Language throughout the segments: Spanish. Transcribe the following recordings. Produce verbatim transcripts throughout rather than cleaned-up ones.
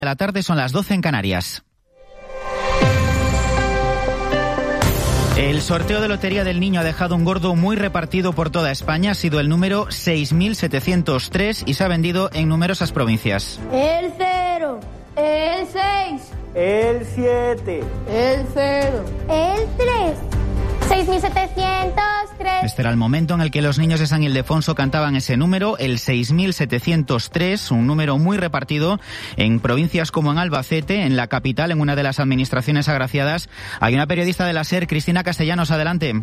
De la tarde, son las doce en Canarias. El sorteo de Lotería del Niño ha dejado un gordo muy repartido por toda España. Ha sido el número seis mil setecientos tres y se ha vendido en numerosas provincias. El cero, el seis, el siete, el cero, el tres. seis mil setecientos tres. Este era el momento en el que los niños de San Ildefonso cantaban ese número, el seis mil setecientos tres, un número muy repartido en provincias como en Albacete, en la capital, en una de las administraciones agraciadas. Hay una periodista de la SER, Cristina Castellanos, adelante.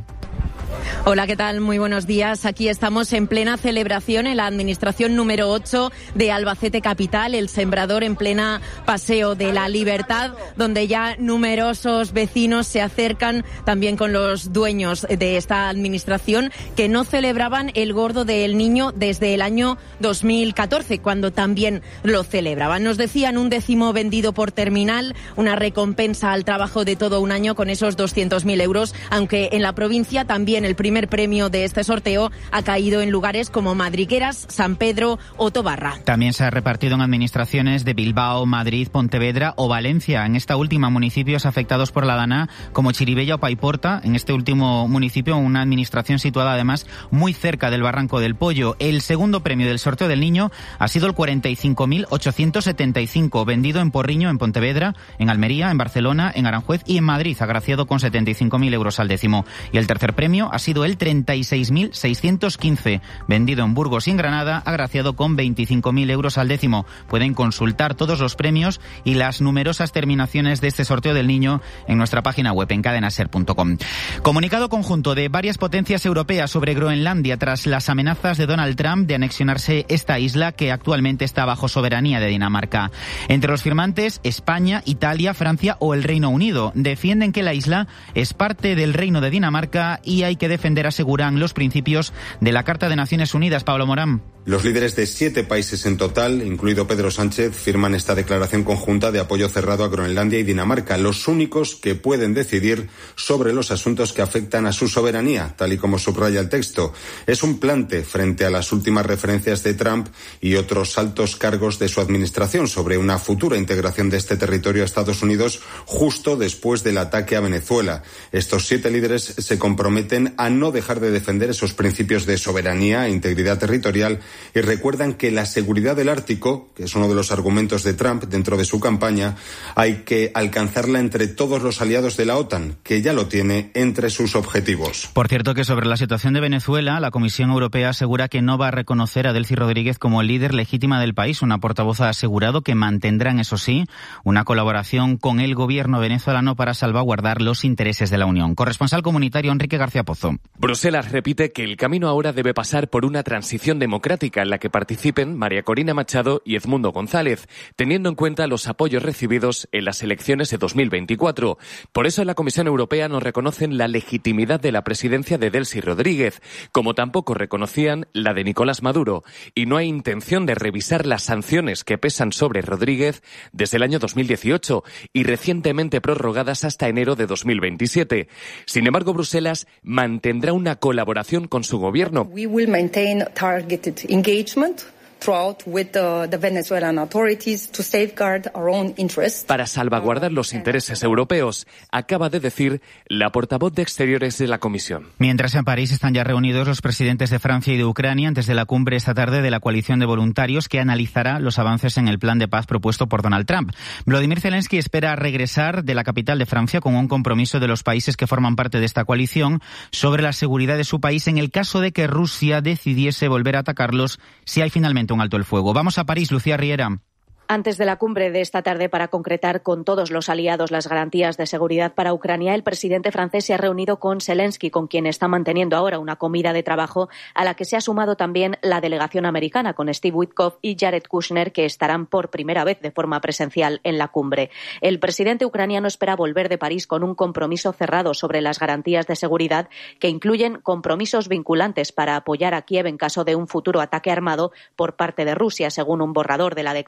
Hola, ¿qué tal? Muy buenos días. Aquí estamos en plena celebración en la administración número ocho de Albacete Capital, el Sembrador, en plena Paseo de la Libertad, donde ya numerosos vecinos se acercan también con los dueños de esta administración, que no celebraban el gordo del niño desde el año dos mil catorce, cuando también lo celebraban. Nos decían un décimo vendido por terminal, una recompensa al trabajo de todo un año con esos doscientos mil euros, aunque en la provincia también el primer premio de este sorteo ha caído en lugares como Madrigueras, San Pedro o Tobarra. También se ha repartido en administraciones de Bilbao, Madrid, Pontevedra o Valencia. En esta última, municipios afectados por la Dana como Chirivella o Paiporta. En este último municipio, una administración situada además muy cerca del Barranco del Pollo. El segundo premio del sorteo del niño ha sido el cuarenta y cinco mil ochocientos setenta y cinco, vendido en Porriño, en Pontevedra, en Almería, en Barcelona, en Aranjuez y en Madrid, agraciado con setenta y cinco mil euros al décimo. Y el tercer premio ha sido el treinta y seis mil seiscientos quince, vendido en Burgos y en Granada, agraciado con veinticinco mil euros al décimo. Pueden consultar todos los premios y las numerosas terminaciones de este sorteo del niño en nuestra página web en cadenaser punto com. Comunicado conjunto de varias potencias europeas sobre Groenlandia tras las amenazas de Donald Trump de anexionarse esta isla que actualmente está bajo soberanía de Dinamarca. Entre los firmantes, España, Italia, Francia o el Reino Unido defienden que la isla es parte del Reino de Dinamarca y hay que defender, aseguran, los principios de la Carta de Naciones Unidas. Pablo Morán. Los líderes de siete países en total, incluido Pedro Sánchez, firman esta declaración conjunta de apoyo cerrado a Groenlandia y Dinamarca, los únicos que pueden decidir sobre los asuntos que afectan a su soberanía, tal y como subraya el texto. Es un plante frente a las últimas referencias de Trump y otros altos cargos de su administración sobre una futura integración de este territorio a Estados Unidos justo después del ataque a Venezuela. Estos siete líderes se comprometen a no dejar de defender esos principios de soberanía e integridad territorial y recuerdan que la seguridad del Ártico, que es uno de los argumentos de Trump dentro de su campaña, hay que alcanzarla entre todos los aliados de la OTAN, que ya lo tiene entre sus objetivos. Por cierto, que sobre la situación de Venezuela, la Comisión Europea asegura que no va a reconocer a Delcy Rodríguez como líder legítima del país. Una portavoz ha asegurado que mantendrán, eso sí, una colaboración con el gobierno venezolano para salvaguardar los intereses de la Unión. Corresponsal comunitario Enrique García Pozo. Bruselas repite que el camino ahora debe pasar por una transición democrática en la que participen María Corina Machado y Edmundo González, teniendo en cuenta los apoyos recibidos en las elecciones de dos mil veinticuatro. Por eso en la Comisión Europea no reconocen la legitimidad de la presidencia de Delcy Rodríguez, como tampoco reconocían la de Nicolás Maduro, y no hay intención de revisar las sanciones que pesan sobre Rodríguez desde el año dos mil dieciocho y recientemente prorrogadas hasta enero de dos mil veintisiete. Sin embargo, Bruselas mantendrá una colaboración con su gobierno. We will maintain targeted engagement throughout with the, the Venezuelan authorities to safeguard our own interests. Para salvaguardar los intereses europeos, acaba de decir la portavoz de Exteriores de la Comisión. Mientras en París están ya reunidos los presidentes de Francia y de Ucrania antes de la cumbre esta tarde de la coalición de voluntarios que analizará los avances en el plan de paz propuesto por Donald Trump. Volodymyr Zelensky espera regresar de la capital de Francia con un compromiso de los países que forman parte de esta coalición sobre la seguridad de su país en el caso de que Rusia decidiese volver a atacarlos si hay finalmente un alto el fuego. Vamos a París, Lucía Riera. Antes de la cumbre de esta tarde para concretar con todos los aliados las garantías de seguridad para Ucrania, el presidente francés se ha reunido con Zelensky, con quien está manteniendo ahora una comida de trabajo a la que se ha sumado también la delegación americana con Steve Witkoff y Jared Kushner, que estarán por primera vez de forma presencial en la cumbre. El presidente ucraniano espera volver de París con un compromiso cerrado sobre las garantías de seguridad que incluyen compromisos vinculantes para apoyar a Kiev en caso de un futuro ataque armado por parte de Rusia, según un borrador de la declaración de la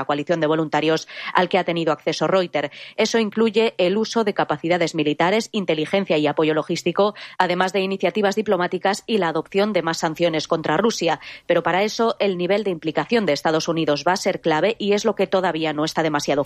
la coalición de voluntarios al que ha tenido acceso Reuters. Eso incluye el uso de capacidades militares, inteligencia y apoyo logístico, además de iniciativas diplomáticas y la adopción de más sanciones contra Rusia. Pero para eso el nivel de implicación de Estados Unidos va a ser clave y es lo que todavía no está demasiado